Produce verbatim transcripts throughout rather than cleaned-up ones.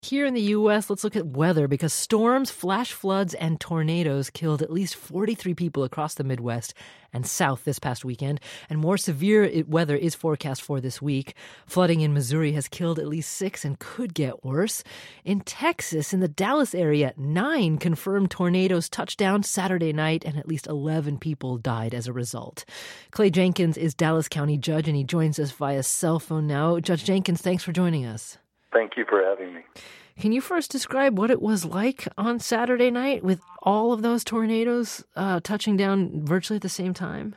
Here in the U S, let's look at weather because storms, flash floods, and tornadoes killed at least forty-three people across the Midwest and South this past weekend, and more severe weather is forecast for this week. Flooding in Missouri has killed at least six and could get worse. In Texas, in the Dallas area, nine confirmed tornadoes touched down Saturday night, and at least eleven people died as a result. Clay Jenkins is Dallas County Judge, and he joins us via cell phone now. Judge Jenkins, thanks for joining us. Thank you for having me. Can you first describe what it was like on Saturday night with all of those tornadoes uh, touching down virtually at the same time?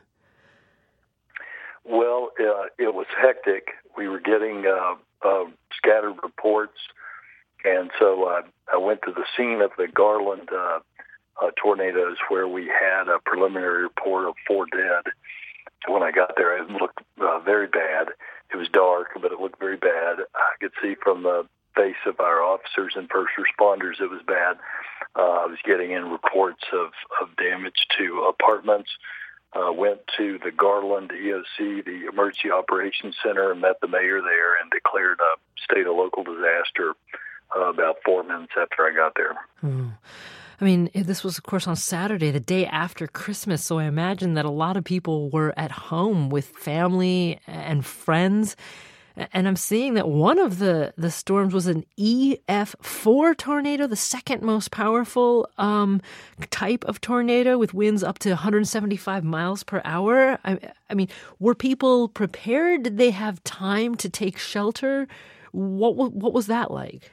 Well, uh, it was hectic. We were getting uh, uh, scattered reports, and so uh, I went to the scene of the Garland uh, uh, tornadoes where we had a preliminary report of four dead. When I got there, it looked uh, very bad. It was dark, but it looked very bad. I could see from the face of our officers and first responders it was bad. Uh, I was getting in reports of, of damage to apartments. Uh, went to the Garland E O C, the Emergency Operations Center, and met the mayor there and declared a state of local disaster uh, about four minutes after I got there. Hmm. I mean, this was, of course, on Saturday, the day after Christmas, so I imagine that a lot of people were at home with family and friends. And I'm seeing that one of the, the storms was an E F four tornado, the second most powerful um, type of tornado with winds up to one hundred seventy-five miles per hour. I, I mean, were people prepared? Did they have time to take shelter? What what was that like?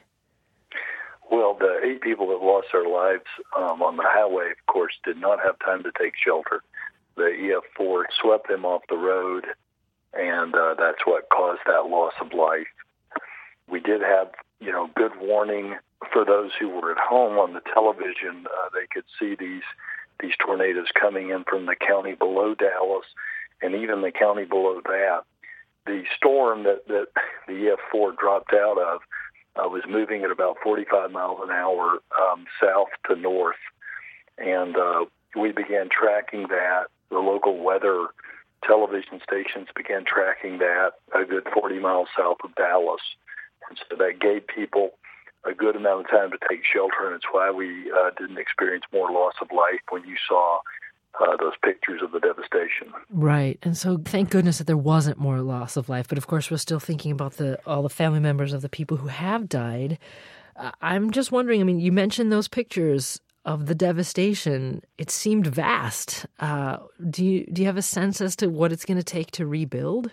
Well, the eight people that lost their lives um, on the highway, of course, did not have time to take shelter. The E F four swept them off the road, and uh, that's what caused that loss of life. We did have, you know, good warning for those who were at home on the television. Uh, they could see these these tornadoes coming in from the county below Dallas, and even the county below that. The storm that, that the E F four dropped out of uh, was moving at about forty-five miles an hour um, south to north, and uh, we began tracking that. The local weather television stations began tracking that a good forty miles south of Dallas. And so that gave people a good amount of time to take shelter, and it's why we uh, didn't experience more loss of life when you saw uh, those pictures of the devastation. Right. And so thank goodness that there wasn't more loss of life. But of course, we're still thinking about the all the family members of the people who have died. Uh, I'm just wondering, I mean, you mentioned those pictures of the devastation. It seemed vast. Uh, do you do you have a sense as to what it's going to take to rebuild?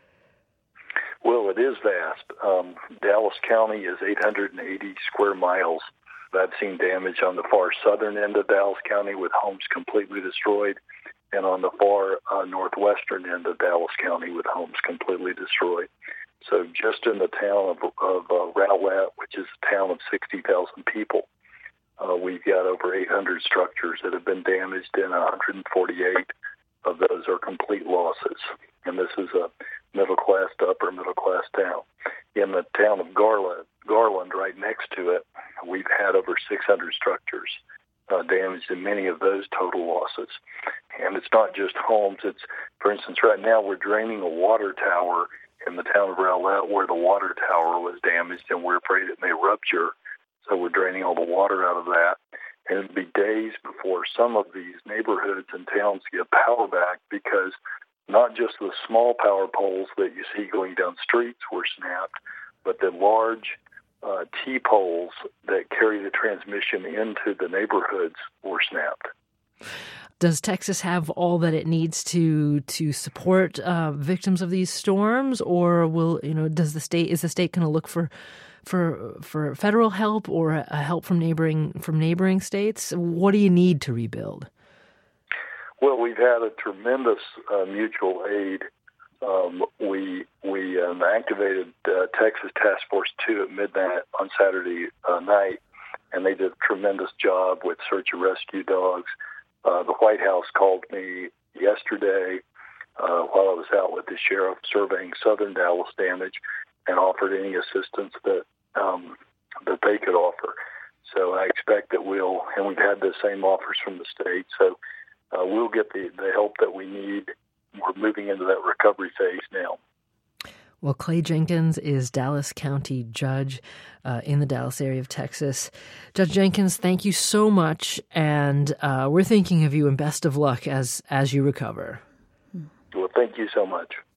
Well, it is vast. Um, Dallas County is eight hundred eighty square miles. I've seen damage on the far southern end of Dallas County with homes completely destroyed, and on the far uh, northwestern end of Dallas County with homes completely destroyed. So just in the town of, of uh, Rowlett, which is a town of sixty thousand people, Uh, we've got over eight hundred structures that have been damaged, and one hundred forty-eight of those are complete losses. And this is a middle-class to upper-middle-class town. In the town of Garland, Garland, right next to it, we've had over six hundred structures uh, damaged, and many of those total losses. And it's not just homes. It's, for instance, right now we're draining a water tower in the town of Rowlett where the water tower was damaged, and we're afraid it may rupture. So we're draining all the water out of that. And it'll be days before some of these neighborhoods and towns get power back, because not just the small power poles that you see going down streets were snapped, but the large uh, T-poles that carry the transmission into the neighborhoods were snapped. Does Texas have all that it needs to to support uh, victims of these storms, or will you know? Does the state is the state going to look for for for federal help or a help from neighboring from neighboring states? What do you need to rebuild? Well, we've had a tremendous uh, mutual aid. Um, we we um, activated uh, Texas Task Force two at midnight on Saturday uh, night, and they did a tremendous job with search and rescue dogs. Uh, the White House called me yesterday uh, while I was out with the sheriff surveying southern Dallas damage, and offered any assistance that um, that they could offer. So I expect that we'll, and we've had the same offers from the state, so uh, we'll get the, the help that we need. We're moving into that recovery phase now. Well, Clay Jenkins is Dallas County Judge uh, in the Dallas area of Texas. Judge Jenkins, thank you so much, and uh, we're thinking of you, and best of luck as as you recover. Well, thank you so much.